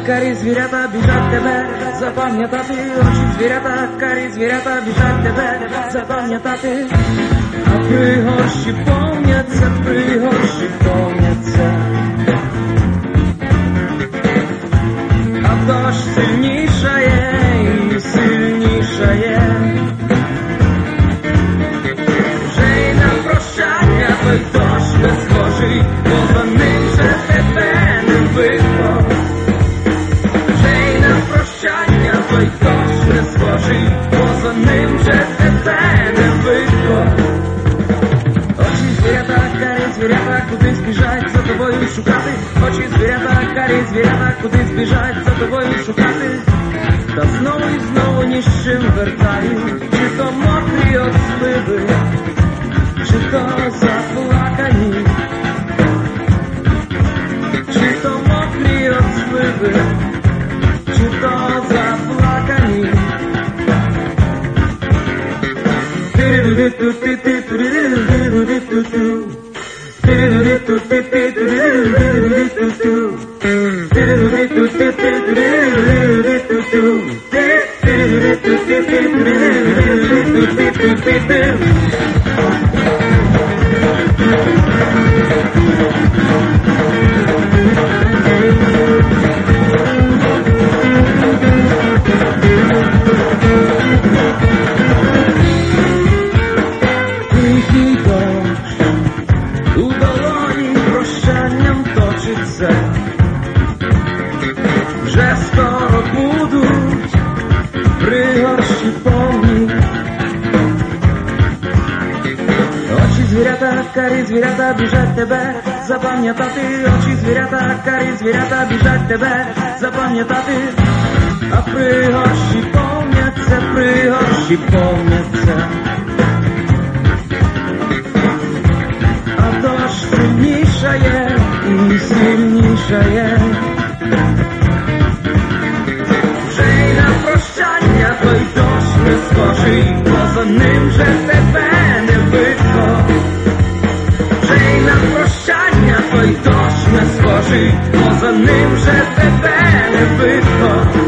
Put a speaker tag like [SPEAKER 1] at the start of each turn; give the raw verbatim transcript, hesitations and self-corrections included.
[SPEAKER 1] карі звірята біжать тебе запам'ятати, очі звірята, карі звірята біжать тебе запам'ятати, а пригорші повняться, пригорші повняться, а дощ сильнішає і сильнішає. Вже й на прощання той дощ не схожий, бо за ним вже тебе не видно. Вже й на прощання той дощ не схожий, бо за ним вже тебе не видно. Очі звірята, карі звірята, кудись біжать за тобою шукати. Очі звірята, карі звірята, кудись біжать за тобою шукати. Та знову і знову ні з чим вертають, чи то мокрі от сливи, чи то заплакані, чи то мокрі от сливи, чи то заплакані. Тихий дощ у долоні прощанням точиться, вже скоро будуть пригорші повні. Очі звірята, карі звірята біжать тебе запам'ятати, очі звірята, карі звірята біжать тебе запам'ятати, а пригорші повняться, пригорші повняться, а дощ сильнішає і сильнішає. Вже й на прощання той дощ не схожий, бо за ним вже тебе не видно. Вже й на прощання той дощ не схожий, бо за ним вже тебе не видно.